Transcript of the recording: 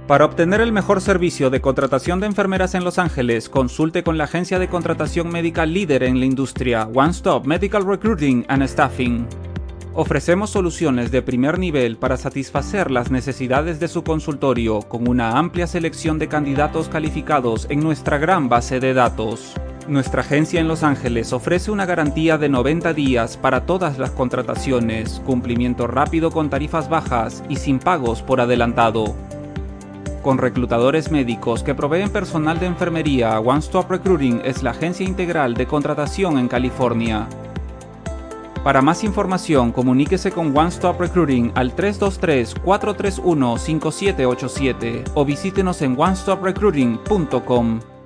Para obtener el mejor servicio de contratación de enfermeras en Los Ángeles, consulte con la agencia de contratación médica líder en la industria, One Stop Medical Recruiting and Staffing. Ofrecemos soluciones de primer nivel para satisfacer las necesidades de su consultorio con una amplia selección de candidatos calificados en nuestra gran base de datos. Nuestra agencia en Los Ángeles ofrece una garantía de 90 días para todas las contrataciones, cumplimiento rápido con tarifas bajas y sin pagos por adelantado. Con reclutadores médicos que proveen personal de enfermería, One Stop Recruiting es la agencia integral de contratación en California. Para más información, comuníquese con One Stop Recruiting al 323-431-5787 o visítenos en onestoprecruiting.com.